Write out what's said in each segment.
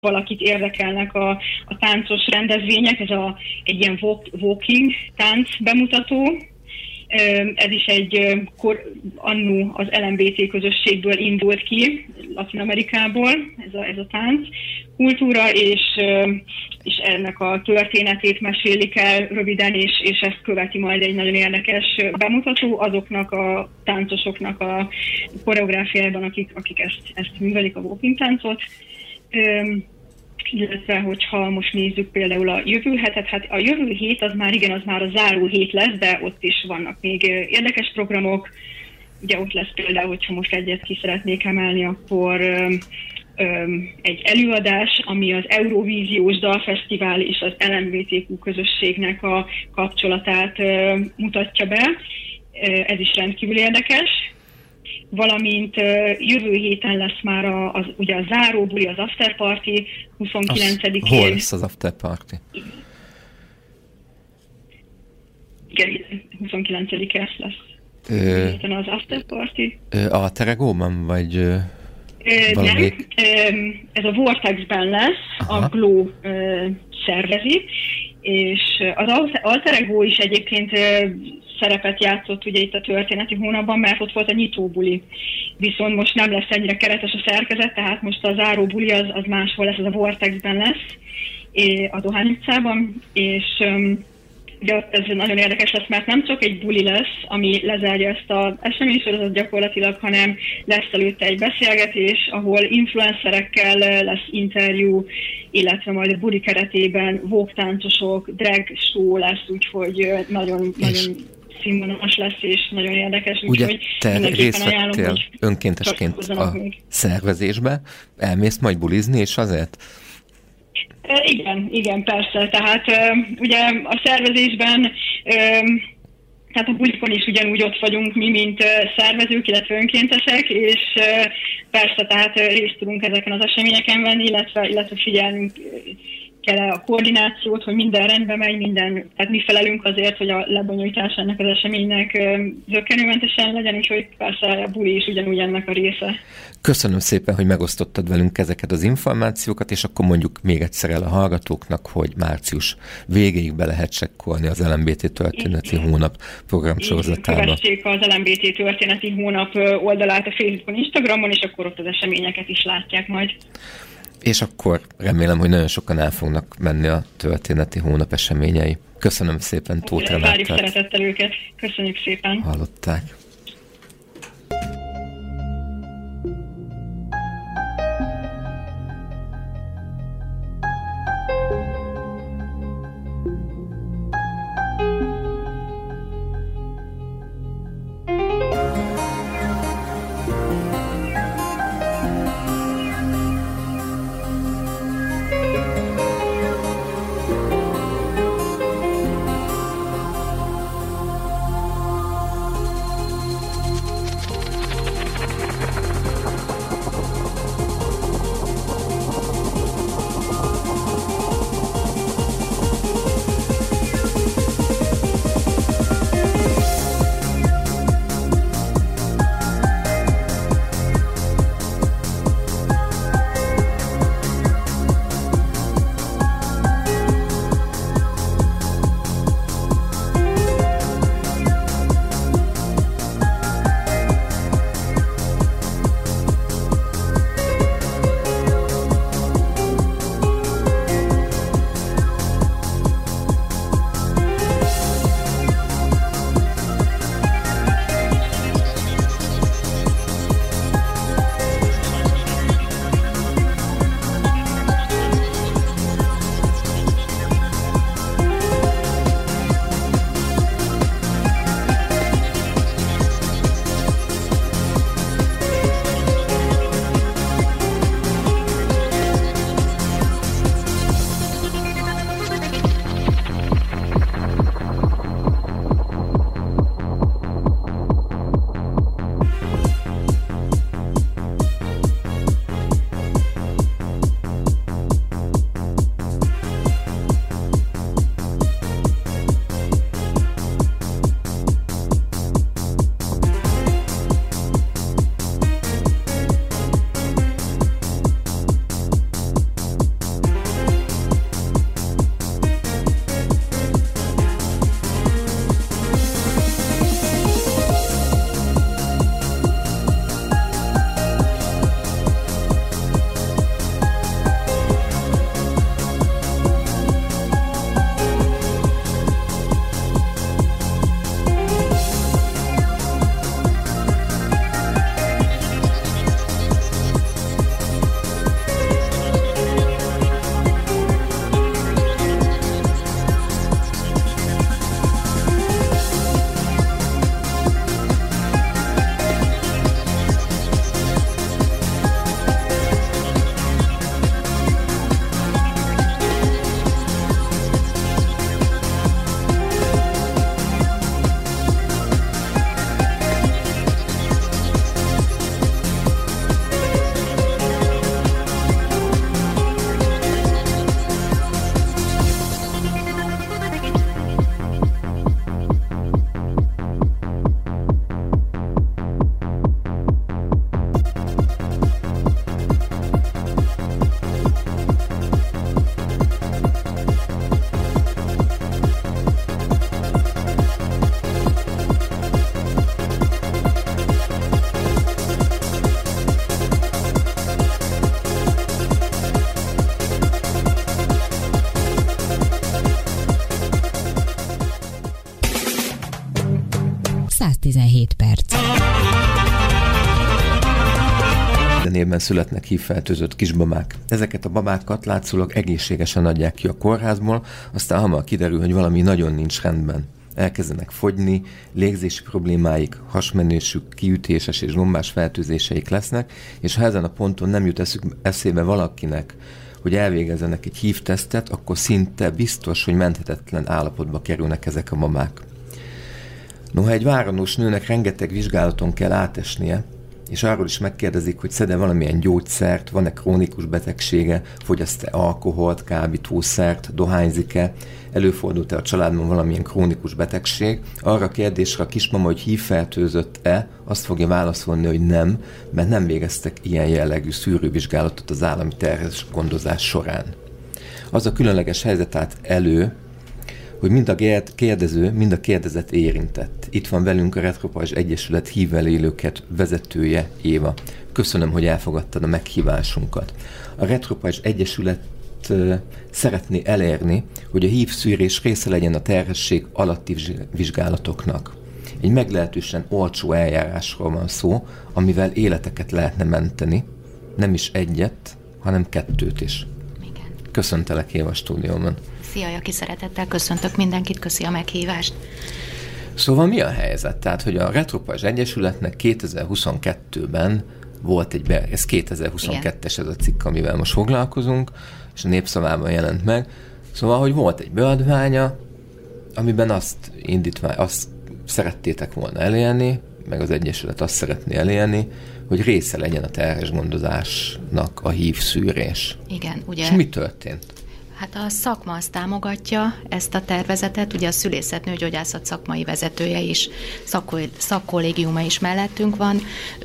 valakit érdekelnek a táncos rendezvények, ez egy ilyen walking tánc bemutató. Ez is annó az LMBT közösségből indult ki, Latin-Amerikából ez a tánc kultúra, és ennek a történetét mesélik el röviden, és ezt követi majd egy nagyon érdekes bemutató azoknak a táncosoknak a koreográfiájában, akik ezt művelik, a walking táncot. Illetve, hogyha most nézzük például a jövő hetet, hát a jövő hét az már a záró hét lesz, de ott is vannak még érdekes programok. Ugye ott lesz például, hogyha most egyet ki szeretnék emelni, akkor egy előadás, ami az Eurovíziós Dalfesztivál és az LMBTQ közösségnek a kapcsolatát mutatja be. Ez is rendkívül érdekes. Valamint jövő héten lesz már ugye a záróbuli, az afterparty 29-én. Hol lesz az afterparty? Igen, 29-e lesz. Héten az afterparty. A Teregóban, vagy valami? Nem, ez a Vortexben lesz. Aha. A Glow szervezi, és az Alter Ego is egyébként szerepet játszott ugye itt a történeti hónapban, mert ott volt a nyitóbuli. Viszont most nem lesz ennyire keretes a szerkezet, tehát most a záróbuli az máshol lesz, az a Vortexben lesz, a Dohány utcában, és ugye ott ez nagyon érdekes lesz, mert nem csak egy buli lesz, ami lezárja ezt az eseménysorozatot gyakorlatilag, hanem lesz előtte egy beszélgetés, ahol influencerekkel lesz interjú, illetve majd a buli keretében vógtáncosok, drag show lesz, úgyhogy nagyon színvonalas lesz, és nagyon érdekes. Ugye te részt vettél önkéntesként a szervezésbe, elmész majd bulizni, és azért? Igen, persze. Tehát ugye a szervezésben, tehát a bulikon is ugyanúgy ott vagyunk mi, mint szervezők, illetve önkéntesek, és persze tehát részt tudunk ezeken az eseményeken venni, illetve figyelnünk kell a koordinációt, hogy minden rendben megy, tehát mi felelünk azért, hogy a lebonyolítás ennek az eseménynek zökkenőmentesen legyen, úgyhogy persze a buli is ugyanúgy ennek a része. Köszönöm szépen, hogy megosztottad velünk ezeket az információkat, és akkor mondjuk még egyszer el a hallgatóknak, hogy március végéig be lehet csekkolni az LMBT történeti hónap programsorozatába. Kövessék az LMBT történeti hónap oldalát a Facebookon, Instagramon, és akkor ott az eseményeket is látják majd. És akkor remélem, hogy nagyon sokan el fognak menni a történeti hónap eseményei. Köszönöm szépen Tóth Renátát. Várjuk szeretettel őket. Köszönjük szépen. Hallották. terhességben születnek HIV-fertőzött kisbabák. Ezeket a babákat látszólag egészségesen adják ki a kórházból, aztán hamar kiderül, hogy valami nagyon nincs rendben. Elkezdenek fogyni, légzési problémáik, hasmenésük, kiütéses és lombás fertőzéseik lesznek, és ha ezen a ponton nem jut eszébe valakinek, hogy elvégezzenek egy HIV-tesztet, akkor szinte biztos, hogy menthetetlen állapotba kerülnek ezek a babák. Noha egy várandós nőnek rengeteg vizsgálaton kell átesnie, és arról is megkérdezik, hogy szed-e valamilyen gyógyszert, van-e krónikus betegsége, fogyaszt-e alkoholt, kábítószert, dohányzik-e, előfordult-e a családban valamilyen krónikus betegség, arra a kérdésre a kismama, hogy HIV-fertőzött-e, azt fogja válaszolni, hogy nem, mert nem végeztek ilyen jellegű szűrővizsgálatot az állami terhesgondozás során. Az a különleges helyzet állt elő, hogy mind a kérdező, mind a kérdezett érintett. Itt van velünk a Retropajzs Egyesület HIV-vel élőket vezetője, Éva. Köszönöm, hogy elfogadtad a meghívásunkat. A Retropajzs Egyesület szeretné elérni, hogy a HIV szűrés része legyen a terhesség alatti vizsgálatoknak. Egy meglehetősen olcsó eljárásról van szó, amivel életeket lehetne menteni, nem is egyet, hanem kettőt is. Igen. Köszöntelek, Éva, a stúdióban. Szia, Jaki, szeretettel köszöntök mindenkit, köszi a meghívást. Szóval mi a helyzet? Tehát, hogy a Retropajzs Egyesületnek 2022-ben volt ez 2022-es ez a cikk, amivel most foglalkozunk, és a Népszavában jelent meg. Szóval, hogy volt egy beadványa, amiben azt szerettétek volna elérni, meg az Egyesület azt szeretné elérni, hogy része legyen a terhesgondozásnak a HIV szűrés. Igen, ugye? És mi történt? Hát a szakma azt támogatja ezt a tervezetet, ugye a szülészetnőgyógyászat szakmai vezetője is, szakkollégiuma is mellettünk van,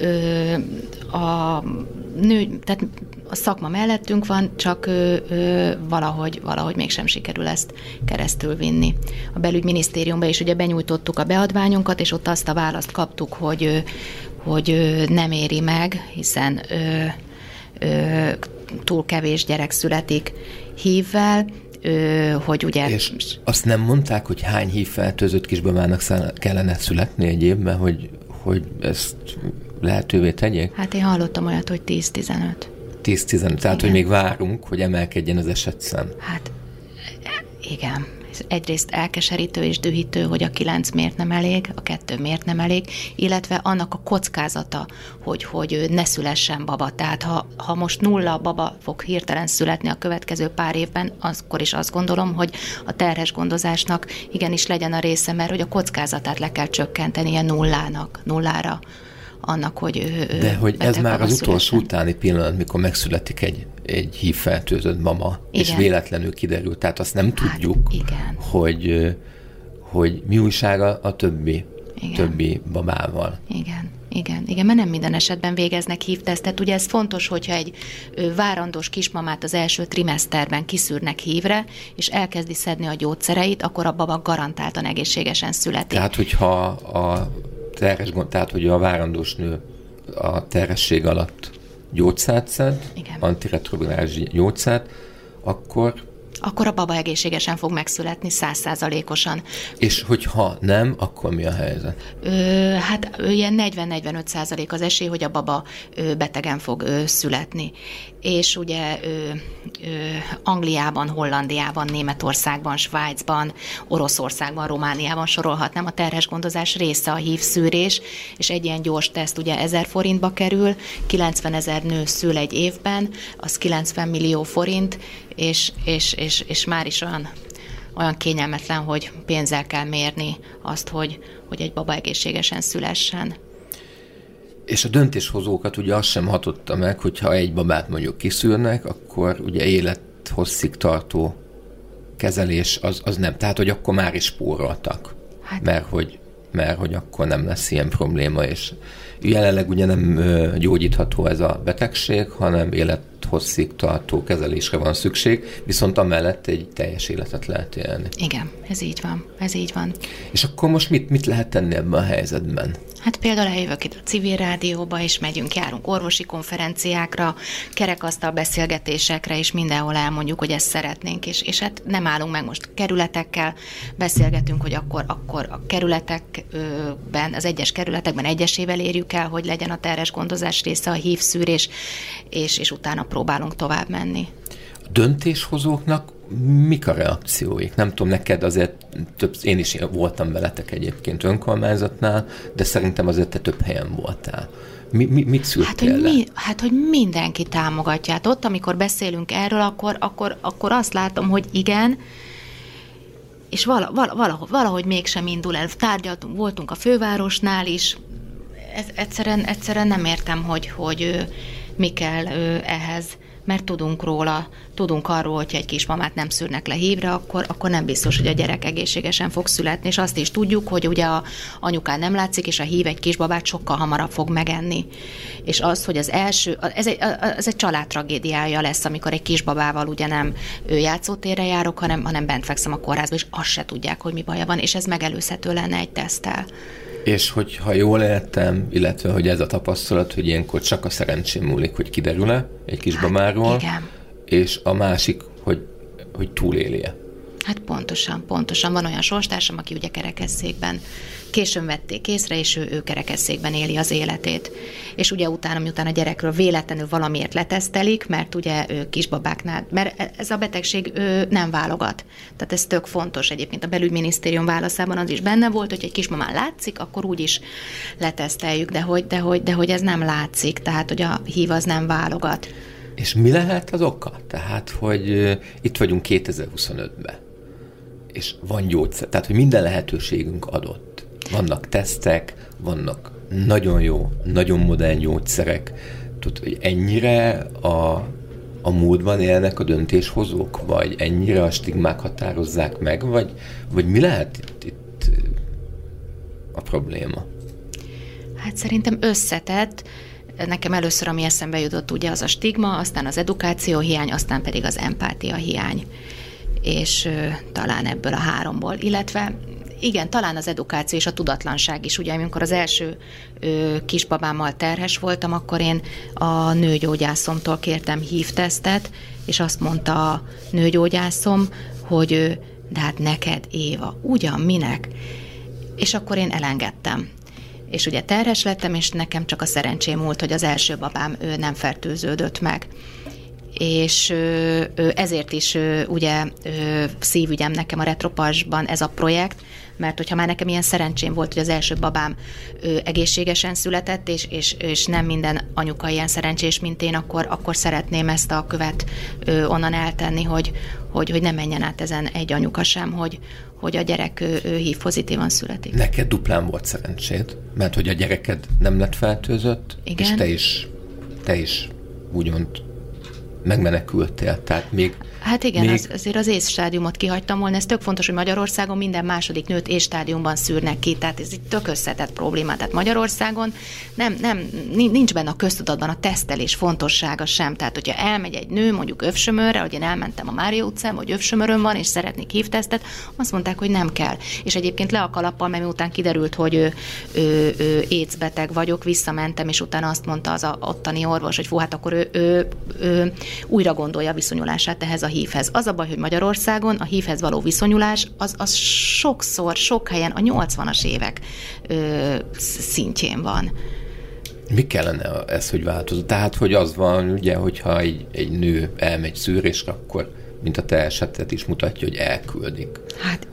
tehát a szakma mellettünk van, csak valahogy mégsem sikerül ezt keresztül vinni. A belügyminisztériumban is ugye benyújtottuk a beadványunkat, és ott azt a választ kaptuk, hogy nem éri meg, hiszen túl kevés gyerek születik HIV-vel, hogy ugye... És azt nem mondták, hogy hány HIV-fertőzött kisbabának kellene születni egy évben, hogy ezt lehetővé tegyék? Hát én hallottam olyat, hogy 10-15. 10-15, tehát hogy még várunk, hogy emelkedjen az esetszám. Hát igen. Egyrészt elkeserítő és dühítő, hogy a 9 miért nem elég, a 2 miért nem elég, illetve annak a kockázata, hogy ne szülessen baba. Tehát ha most 0 baba fog hirtelen születni a következő pár évben, akkor is azt gondolom, hogy a terhesgondozásnak igenis legyen a része, mert hogy a kockázatát le kell csökkentenie nullára. Annak, hogy de hogy ez már az utolsó szülessen. Utáni pillanat, mikor megszületik egy HIV-fertőzött mama, igen. És véletlenül kiderül. Tehát azt nem tudjuk, igen. hogy mi újság a többi babával. Igen, mert nem minden esetben végeznek HIV-tesztet. Ugye ez fontos, hogyha egy várandós kismamát az első trimeszterben kiszűrnek HIV-re, és elkezdi szedni a gyógyszereit, akkor a baba garantáltan egészségesen születik. Tehát, hogyha tehát, hogy a várandós nő a terhesség alatt gyógyszert szed, antiretrovirális gyógyszert, akkor a baba egészségesen fog megszületni 100%-osan. És hogyha nem, akkor mi a helyzet? Hát ilyen 40-45% az esély, hogy a baba betegen fog születni. És ugye Angliában, Hollandiában, Németországban, Svájcban, Oroszországban, Romániában sorolhatnám, a terhesgondozás része a HIV szűrés, és egy ilyen gyors teszt ugye 1000 forintba kerül, 90 000 nő szül egy évben, az 90 millió forint, és már is olyan kényelmetlen, hogy pénzzel kell mérni azt, hogy egy baba egészségesen szülessen. És a döntéshozókat ugye azt sem hatotta meg, hogyha egy babát mondjuk kiszűrnek, akkor ugye élethosszig tartó kezelés az nem. Tehát, hogy akkor már is spóroltak. Hát. Mert hogy akkor nem lesz ilyen probléma, és jelenleg ugye nem gyógyítható ez a betegség, hanem élethosszig tartó kezelésre van szükség, viszont amellett egy teljes életet lehet élni. Igen, ez így van. És akkor most mit lehet tenni ebben a helyzetben? Hát például eljövök itt a civil rádióba, és járunk orvosi konferenciákra, kerekasztal beszélgetésekre, és mindenhol elmondjuk, hogy ezt szeretnénk, és hát nem állunk meg most kerületekkel, beszélgetünk, hogy akkor a kerületekben, az egyes kerületekben egyesével érjük el, hogy legyen a terhes gondozás része a HIV szűrés, és utána próbálunk tovább menni. A döntéshozóknak mik a reakcióik? Nem tudom, neked azért én is voltam veletek egyébként önkormányzatnál, de szerintem azért te több helyen voltál. Mit szűrtél le? Hogy mindenki támogatja. Hát ott, amikor beszélünk erről, akkor azt látom, hogy igen, és valahogy mégsem indul el. Tárgyaltunk, voltunk a fővárosnál is. Egyszerűen nem értem, hogy mi kell ehhez, mert tudunk arról, hogyha egy kismamát nem szűrnek le HIV-re, akkor nem biztos, hogy a gyerek egészségesen fog születni, és azt is tudjuk, hogy ugye a anyukán nem látszik, és a HIV egy kisbabát sokkal hamarabb fog megenni. És az, hogy az első, ez egy családtragédiája lesz, amikor egy kisbabával ugye nem játszótérre járok, hanem bent fekszem a kórházba, és azt se tudják, hogy mi baja van, és ez megelőzhető lenne egy teszttel. És hogyha jól értem, illetve hogy ez a tapasztalat, hogy ilyenkor csak a szerencsém múlik, hogy kiderül-e egy kisbabáról, hát, igen. És a másik, hogy túlélje. Hát pontosan. Van olyan sorstársam, aki ugye kerekesszékben későn vették észre, és ő kerekesszékben éli az életét. És ugye miután a gyerekről véletlenül valamiért letesztelik, mert ugye kisbabáknál, mert ez a betegség nem válogat. Tehát ez tök fontos egyébként. A belügyminisztérium válaszában az is benne volt, hogy egy kismamán látszik, akkor úgy is leteszteljük, de hogy ez nem látszik, tehát hogy a HIV az nem válogat. És mi lehet az oka? Tehát, hogy itt vagyunk 2025-ben, és van gyógyszer, tehát, hogy minden lehetőségünk adott. Vannak tesztek, vannak nagyon jó, nagyon modern gyógyszerek. Tudod, hogy ennyire a múltban élnek a döntéshozók, vagy ennyire a stigmák határozzák meg, vagy mi lehet itt a probléma? Hát szerintem összetett. Nekem először, ami eszembe jutott, ugye az a stigma, aztán az edukáció hiány, aztán pedig az empátia hiány. És talán ebből a háromból. Illetve igen, talán az edukáció és a tudatlanság is. Ugye, amikor az első kisbabámmal terhes voltam, akkor én a nőgyógyászomtól kértem HIV-tesztet, és azt mondta a nőgyógyászom, hogy de hát neked, Éva, ugyan minek? És akkor én elengedtem. És ugye terhes lettem, és nekem csak a szerencsém múlt, hogy az első babám nem fertőződött meg. És ezért is ugye szívügyem nekem a Retropasban ez a projekt, mert hogyha már nekem ilyen szerencsém volt, hogy az első babám egészségesen született, és nem minden anyuka ilyen szerencsés, mint én, akkor szeretném ezt a követ onnan eltenni, hogy ne menjen át ezen egy anyuka sem, hogy a gyerek HIV pozitívan születik. Neked duplán volt szerencséd, mert hogy a gyereked nem lett fertőzött, igen. És te is úgymond megmenekültél, tehát még... Hát igen, azért az észstádiumot kihagytam volna, ez tök fontos, hogy Magyarországon minden második nőt észstádiumban szűrnek ki, tehát ez egy tök összetett probléma, tehát Magyarországon nincs benne a köztudatban a tesztelés fontossága sem, tehát hogyha elmegy egy nő mondjuk Övsömörre, hogy én elmentem a Mária utcán, vagy Övsömörön van, és szeretnék HIV-tesztet, azt mondták, hogy nem kell. És egyébként le a kalappal, mert miután kiderült, hogy AIDS beteg vagyok, visszamentem, és utána azt mondta az ottani orvos, hogy hát akkor ő újra gondolja a viszonyulását ehhez a HIV-hez. Az a baj, hogy Magyarországon a HIV-hez való viszonyulás az sokszor, sok helyen a 80-as évek szintjén van. Mi kellene ez, hogy változott? Tehát, hogy az van, ugye, hogyha egy nő elmegy szűrésre, akkor, mint a te esetet is mutatja, hogy elküldik. Hát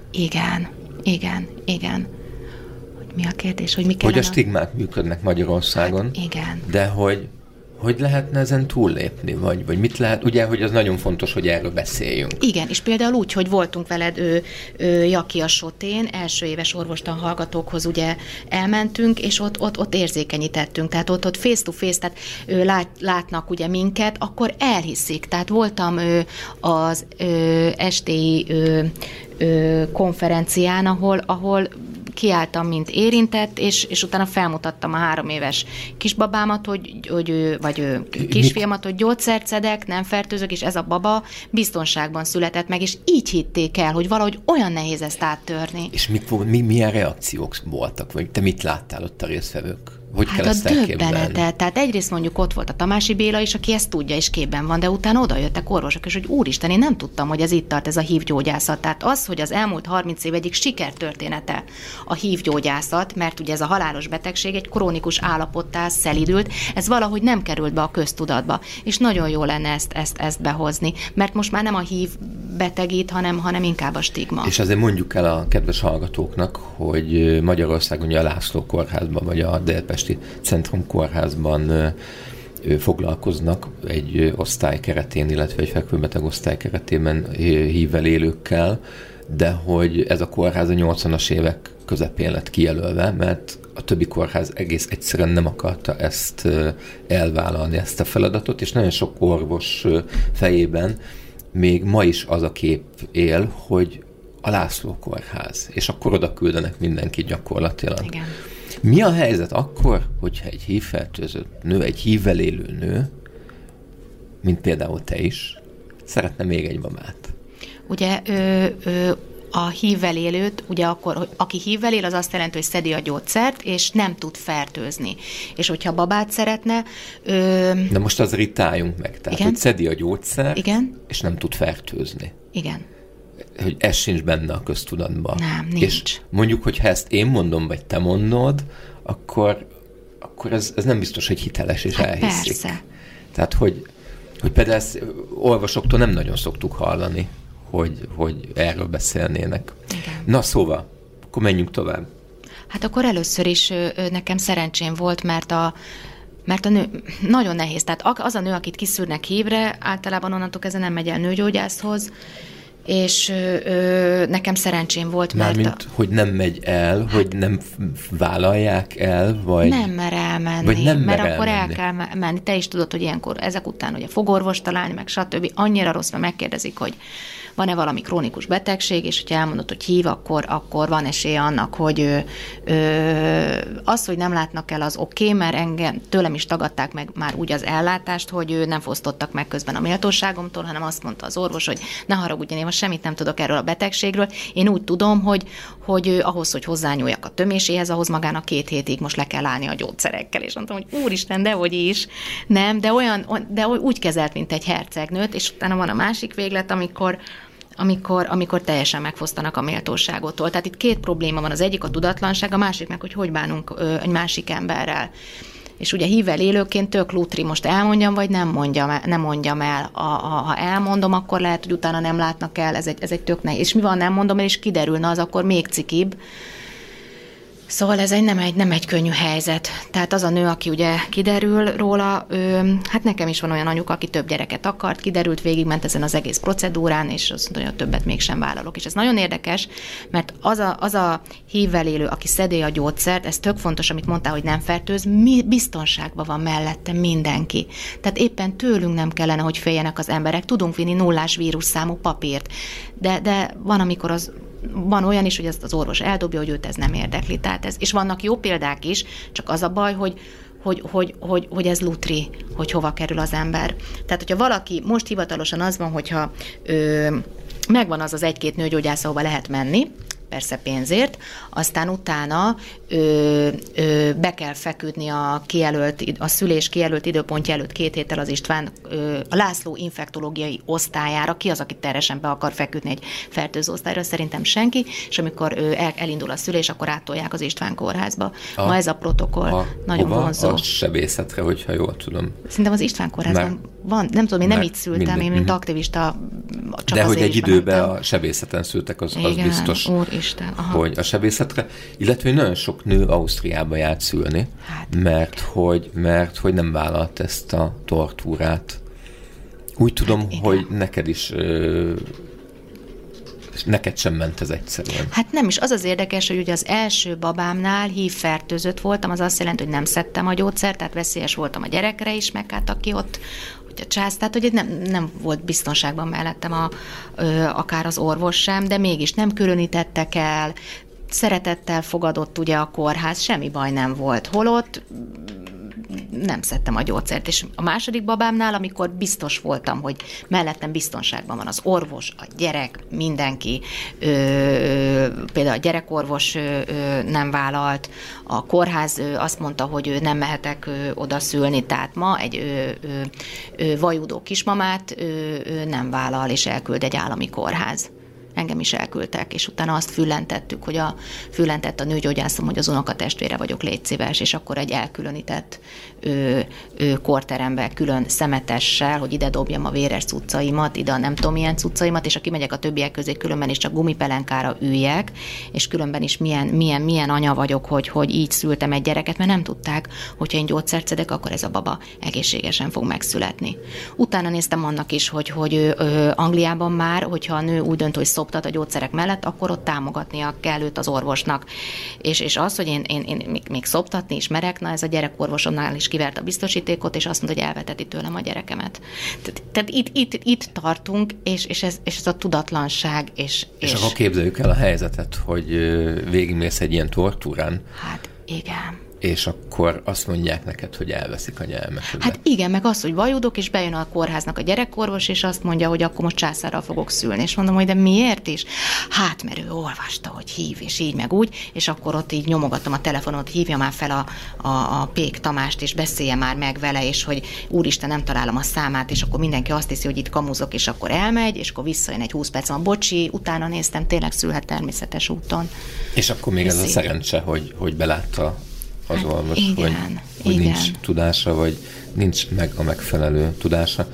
igen. Mi a kérdés, hogy mi kellene? Hogy a stigmák működnek Magyarországon. Hát igen. De hogy lehetne ezen túllépni, vagy mit lehet? Ugye, hogy az nagyon fontos, hogy erről beszéljünk. Igen, és például úgy, hogy voltunk veled Jaki a Sotén, első éves orvostan hallgatókhoz ugye elmentünk, és ott érzékenyítettünk, tehát ott face to face, tehát látnak ugye minket, akkor elhiszik. Tehát voltam az STI konferencián, ahol kiálltam, mint érintett, és utána felmutattam a 3 éves kisbabámat, vagy kisfiamat, hogy gyógyszert szedek, nem fertőzök, és ez a baba biztonságban született meg, és így hitték el, hogy valahogy olyan nehéz ezt áttörni. És milyen reakciók voltak, vagy te mit láttál ott a résztvevők? Hogy hát kell ezt elképzelni? Döbbenetet. Tehát egyrészt mondjuk ott volt a Tamási Béla is, aki ezt tudja, és képben van, de utána oda jöttek orvosok, és hogy úristen, én nem tudtam, hogy ez itt tart, ez a hívgyógyászat. Tehát az, hogy az elmúlt 30 év egyik sikertörténete a hívgyógyászat, mert ugye ez a halálos betegség egy krónikus állapottá szelidült, ez valahogy nem került be a köztudatba. És nagyon jó lenne ezt behozni, mert most már nem a hív betegít, hanem inkább a stigma. És azért mondjuk el a kedves hallgatóknak, hogy Magyarországon ugye a László kórházban, vagy a Délpesti Centrum kórházban foglalkoznak egy osztály keretén, illetve egy fekvőbeteg osztály keretében hívvel élőkkel, de hogy ez a kórház a 80-as évek közepén lett kijelölve, mert a többi kórház egész egyszerűen nem akarta ezt elvállalni, ezt a feladatot, és nagyon sok orvos fejében még ma is az a kép él, hogy a László kórház, és akkor oda küldenek mindenkit gyakorlatilag. Igen. Mi a helyzet akkor, hogyha egy hívfertőzött nő, egy hívvel élő nő, mint például te is, szeretne még egy babát? Ugye a hívvel élőt, ugye akkor, aki hívvel él, az azt jelenti, hogy szedi a gyógyszert, és nem tud fertőzni. És hogyha babát szeretne... De most azért itt álljunk meg. Tehát, igen? Hogy szedi a gyógyszert, igen? És nem tud fertőzni. Igen. Hogy ez sincs benne a köztudatban. Nem, nincs. És mondjuk, hogy ha ezt én mondom, vagy te mondod, akkor ez nem biztos, hogy hiteles, és elhiszik. Persze. Tehát, hogy például ezt orvosoktól nem nagyon szoktuk hallani, hogy erről beszélnének. Igen. Na szóval, akkor menjünk tovább. Hát akkor először is nekem szerencsém volt, mert a nő nagyon nehéz. Tehát az a nő, akit kiszűrnek hívre, általában onnantól kezdve nem megy el nőgyógyászhoz, és nekem szerencsém volt, mert... Mármint, hogy nem megy el, hogy nem vállalják el, vagy... Nem mer elmenni, vagy nem mert mer akkor elmenni. el kell menni. Te is tudod, hogy ilyenkor ezek után ugye fogorvost találni, meg stb. Annyira rossz, mert megkérdezik, hogy van-e valami krónikus betegség, és hogyha elmondod, hogy hív, akkor van esélye annak, hogy az, hogy nem látnak el, az oké, mert tőlem is tagadták meg már úgy az ellátást, hogy nem fosztottak meg közben a méltóságomtól, hanem azt mondta az orvos, hogy ne haragudjon, én most semmit nem tudok erről a betegségről. Én úgy tudom, hogy ahhoz, hogy hozzányúljak a töméséhez, ahhoz magának 2 hétig most le kell állni a gyógyszerekkel. És mondtam, hogy úristen, dehogy is. Nem, de úgy kezelt, mint egy hercegnőt, és utána van a másik véglet, amikor teljesen megfosztanak a méltóságotól. Tehát itt 2 probléma van. Az egyik a tudatlanság, a másik meg, hogy bánunk egy másik emberrel. És ugye hívvel élőként tök lútri, most elmondjam, vagy nem mondjam el. Ha elmondom, akkor lehet, hogy utána nem látnak el, ez egy tök nehéz. És mi van, nem mondom el, és kiderülne, az akkor még cikibb. Szóval ez nem egy könnyű helyzet. Tehát az a nő, aki ugye kiderül róla, hát nekem is van olyan anyuka, aki több gyereket akart, kiderült, végigment ezen az egész procedúrán, és azt mondja, hogy többet mégsem vállalok. És ez nagyon érdekes, mert az a hívvel élő, aki szedi a gyógyszert, ez tök fontos, amit mondtál, hogy nem fertőz, biztonságban van mellette mindenki. Tehát éppen tőlünk nem kellene, hogy féljenek az emberek. Tudunk vinni 0 vírusszámú papírt, de van, amikor van olyan is, hogy ezt az orvos eldobja, hogy őt ez nem érdekli. Tehát és vannak jó példák is, csak az a baj, hogy ez lutri, hogy hova kerül az ember. Tehát, hogyha valaki, most hivatalosan az van, hogyha megvan az 1-2 nőgyógyász, ahova lehet menni, persze pénzért, aztán utána be kell feküdni a szülés kijelölt időpontja előtt 2 héttel az István, a László infektológiai osztályára. Ki az, aki teresen be akar feküdni egy fertőző osztályra? Szerintem senki, és amikor elindul a szülés, akkor áttolják az István kórházba. Ma ez a protokoll nagyon vonzó. A sebészetre, hogyha jól tudom. Szerintem az István kórházban van, nem tudom, én nem így szültem, én mint aktivista csak de hogy egy időben mentem. A sebészeten szültek, az igen, biztos, úristen, hogy a sebészetre, illetve hogy nagyon sok nő Ausztriába járt szülni, mert hogy nem vállalt ezt a tortúrát. Úgy tudom, hogy neked is neked sem ment ez egyszerűen. Hát nem is. Az az érdekes, hogy ugye az első babámnál hívfertőzött voltam, az azt jelenti, hogy nem szedtem a gyógyszert, tehát veszélyes voltam a gyerekre is, meg hát aki ott a csász, tehát hogy nem volt biztonságban mellettem akár az orvos sem, de mégis nem különítettek el, szeretettel fogadott ugye a kórház, semmi baj nem volt. Holott nem szedtem a gyógyszert. És a második babámnál, amikor biztos voltam, hogy mellettem biztonságban van az orvos, a gyerek, mindenki, például a gyerekorvos nem vállalt, a kórház azt mondta, hogy nem mehetek oda szülni, tehát ma egy vajudó kismamát nem vállal, és elküld egy állami kórház. Engem is elküldtek, és utána azt füllentettük, hogy füllentett a nőgyógyászom, hogy az unokatestvére vagyok, légy szíves, és akkor egy elkülönített korterembe külön szemetessel, hogy ide dobjam a véres cuccaimat, ide a nem tudom milyen cuccaimat, és aki megyek a többiek közé, különben is csak gumipelenkára üljek, és különben is milyen anya vagyok, hogy így szültem egy gyereket, mert nem tudták, hogyha én gyógyszert szedek, akkor ez a baba egészségesen fog megszületni. Utána néztem annak is, hogy Angliában már, hogyha a nő úgy dönt, hogy szoptat a gyógyszerek mellett, akkor ott támogatnia kell őt az orvosnak. És az, hogy én még szoptatni is merek, na ez a gyerekorvosomnál is kivert a biztosítékot, és azt mondta, hogy elveteti tőlem a gyerekemet. Tehát itt tartunk, és ez a tudatlanság. És akkor képzeljük el a helyzetet, hogy végigmész egy ilyen tortúrán. Hát igen. És akkor azt mondják neked, hogy elveszik a gyermekedet. Hát igen, meg az, hogy vajudok, és bejön a kórháznak a gyerekorvos, és azt mondja, hogy akkor most császárral fogok szülni. És mondom, hogy de miért is? Hát, mert ő olvasta, hogy hív, és így, meg úgy, és akkor ott így nyomogatom a telefonot, hívja már fel a Pék Tamást, és beszélje már meg vele, és hogy úristen, nem találom a számát, és akkor mindenki azt hiszi, hogy itt kamuzok, és akkor elmegy, és akkor visszajön egy 20 perc, bocsi, utána néztem, tényleg szülhet természetes úton. És akkor még ez a szerencse, hogy belátta az orvos, hogy nincs tudása, vagy nincs meg a megfelelő tudása.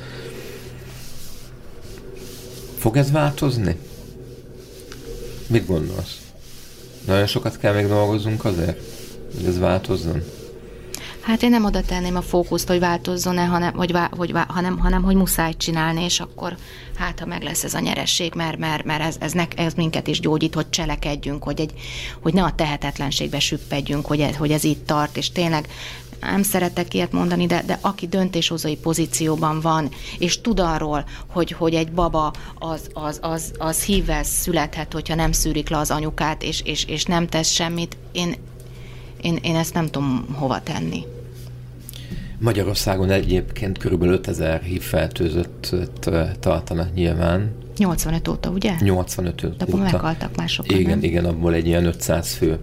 Fog ez változni? Mit gondolsz? Nagyon sokat kell még dolgozzunk azért, hogy ez változzon? Hát én nem oda tenném a fókuszt, hogy változzon-e, hanem hogy muszáj csinálni, és akkor hát, ha meg lesz ez a nyeresség, mert ez minket is gyógyít, hogy cselekedjünk, hogy ne a tehetetlenségbe süppedjünk, hogy ez itt tart, és tényleg nem szeretek ilyet mondani, de aki döntéshozói pozícióban van, és tud arról, hogy egy baba az hívvel születhet, hogyha nem szűrik le az anyukát, és nem tesz semmit, én ezt nem tudom hova tenni. Magyarországon egyébként körülbelül 5000 HIV-fertőzöttet tartanak nyilván. 85 óta, ugye? 85 óta. De abban meghaltak másokat, igen, abból egy ilyen 500 fő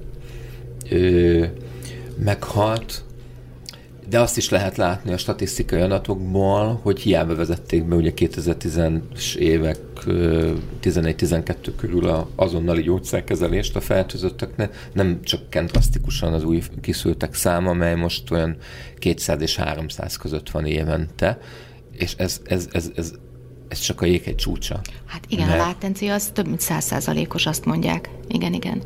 meghalt. De azt is lehet látni a statisztikai adatokból, hogy hiába vezették be ugye 2010-es évek 11-12 körül az azonnali gyógyszerkezelést a fertőzötteknek, nem csökkent drasztikusan az új kiszültek száma, mely most olyan 200 és 300 között van évente, és ez csak a jéghegy csúcsa. Hát igen, a látencia az több mint 100%-os, azt mondják. Igen.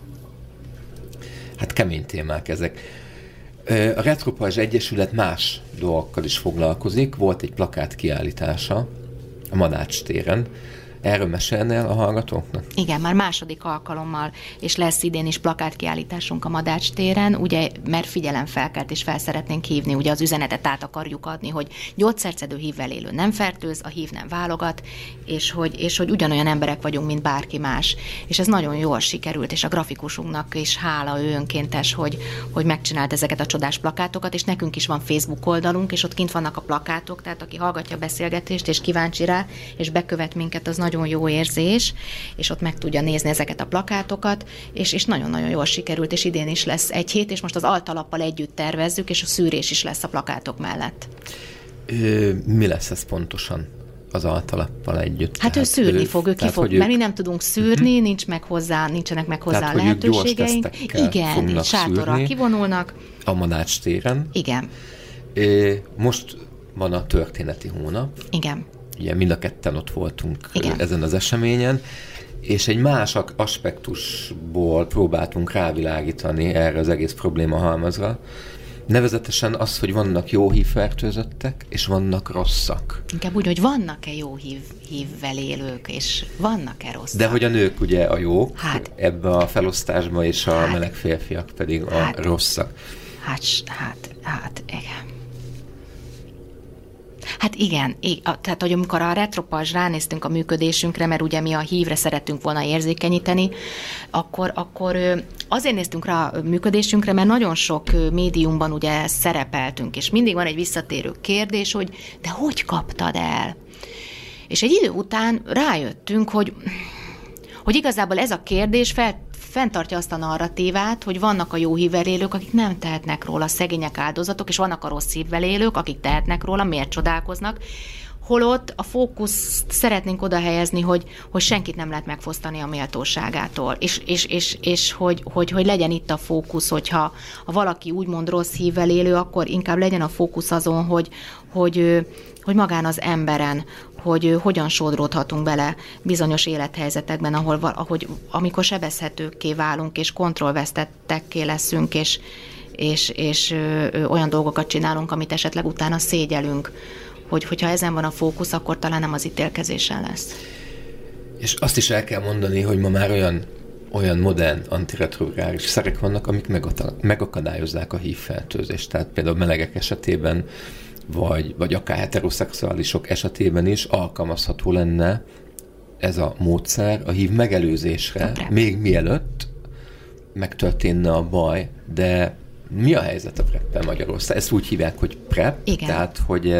Hát kemény témák ezek. A Retropajzs Egyesület más dolgokkal is foglalkozik. Volt egy plakát kiállítása a Madács téren. Erről mesélnél a hallgatóknak? Igen, már második alkalommal, és lesz idén is plakátkiállításunk a Madács téren, ugye, mert figyelemfelkelt és fel szeretnénk hívni, ugye az üzenetet át akarjuk adni, hogy gyógyszerszedő hívvel élő nem fertőz, a hív nem válogat, és hogy ugyanolyan emberek vagyunk, mint bárki más. És ez nagyon jól sikerült, és a grafikusunknak is hála, ő önkéntes, hogy megcsinált ezeket a csodás plakátokat, és nekünk is van Facebook oldalunk, és ott kint vannak a plakátok, tehát aki hallgatja a beszélgetést, és kíváncsi rá, és bekövet minket, az nagyon jó érzés, és ott meg tudja nézni ezeket a plakátokat, és nagyon-nagyon jól sikerült, és idén is lesz egy hét, és most az Altalappal együtt tervezzük, és a szűrés is lesz a plakátok mellett. Mi lesz ez pontosan az Altalappal együtt? Hát ő szűrni fog, mert mi nem tudunk szűrni, nincsenek meg hozzá a lehetőségeink. Igen, sátorral kivonulnak. A Madács téren. Igen. Most van a történeti hónap. Igen. Ugye mind a ketten ott voltunk ezen az eseményen, és egy más aspektusból próbáltunk rávilágítani erre az egész problémahalmazra. Nevezetesen az, hogy vannak jó hívfertőzöttek, és vannak rosszak. Inkább úgy, hogy vannak-e jó hívvel élők, és vannak-e rosszak. De hogy a nők ugye a jók, ebbe a felosztásba, és a meleg férfiak pedig a rosszak. Hát, igen. Hát igen, tehát hogy amikor a retropajzs ránéztünk a működésünkre, mert ugye mi a hívre szerettünk volna érzékenyíteni, akkor azért néztünk rá a működésünkre, mert nagyon sok médiumban ugye szerepeltünk, és mindig van egy visszatérő kérdés, hogy de hogy kaptad el? És egy idő után rájöttünk, hogy igazából ez a kérdés fenntartja azt a narratívát, hogy vannak a jó hívvel élők, akik nem tehetnek róla, szegények áldozatok, és vannak a rossz hívvel élők, akik tehetnek róla, miért csodálkoznak, holott a fókuszt szeretnénk oda helyezni, hogy senkit nem lehet megfosztani a méltóságától, és hogy legyen itt a fókusz, hogyha valaki úgymond rossz hívvel élő, akkor inkább legyen a fókusz azon, hogy magán az emberen, hogy hogyan sodródhatunk bele bizonyos élethelyzetekben, amikor sebezhetőkké válunk, és kontrollvesztettekké leszünk, és olyan dolgokat csinálunk, amit esetleg utána szégyelünk, hogyha ezen van a fókusz, akkor talán nem az ítélkezésen lesz. És azt is el kell mondani, hogy ma már olyan modern antiretrogrális szerek vannak, amik megakadályozzák a HIV-fertőzést. Tehát például melegek esetében, vagy akár heteroszexuálisok esetében is alkalmazható lenne ez a módszer a HIV megelőzésre, még mielőtt megtörténne a baj, de mi a helyzet a PrEP-pel Magyarországon? Ezt úgy hívják, hogy PrEP, igen. Tehát, hogy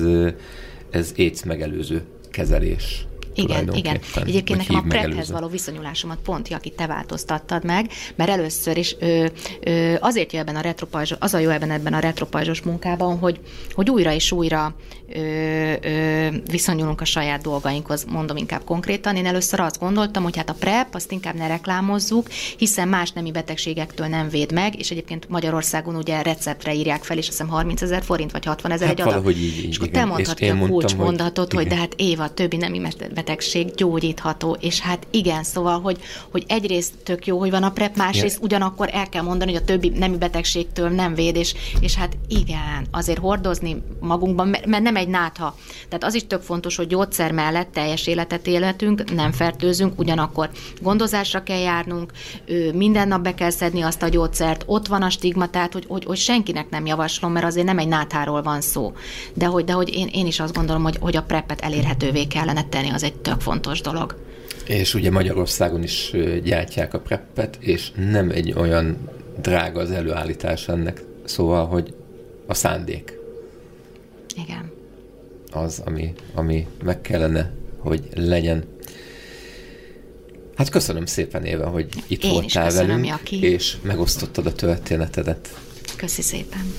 ez AIDS megelőző kezelés. Igen. Egyébként nekem a PrEP-hez való viszonyulásomat pont, Jaki, te változtattad meg, mert először is azért jó ebben a retropajzsos munkában, hogy újra és újra viszonyulunk a saját dolgainkhoz, mondom inkább konkrétan. Én először azt gondoltam, hogy hát a PrEP, azt inkább ne reklámozzuk, hiszen más nemi betegségektől nem véd meg, és egyébként Magyarországon ugye receptre írják fel, és azt hiszem 30 000 forint, vagy 60 000 egy adag. És akkor te mondtad ki a kulcsmondatot, hogy de hát Éva, többi nemi betegség gyógyítható, és hát igen, szóval, hogy egyrészt tök jó, hogy van a PrEP, másrészt ugyanakkor el kell mondani, hogy a többi nemi betegségtől nem véd, és hát igen, azért hordozni magunkban, mert nem egy nátha. Tehát az is tök fontos, hogy gyógyszer mellett teljes életet életünk, nem fertőzünk, ugyanakkor gondozásra kell járnunk, minden nap be kell szedni azt a gyógyszert, ott van a stigma, tehát hogy senkinek nem javaslom, mert azért nem egy nátháról van szó. De hogy én is azt gondolom, hogy a PrEP-et elérhetővé kellene tenni, az egy tök fontos dolog. És ugye Magyarországon is gyártják a PrEP-et, és nem egy olyan drága az előállítás ennek, szóval, hogy a szándék. Igen. Az, ami meg kellene, hogy legyen. Hát köszönöm szépen, Éva, hogy itt voltál velünk, Jaki, és megosztottad a történetedet. Köszi szépen.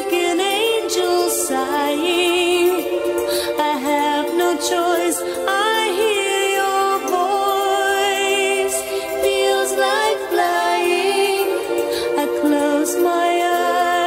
I have no choice.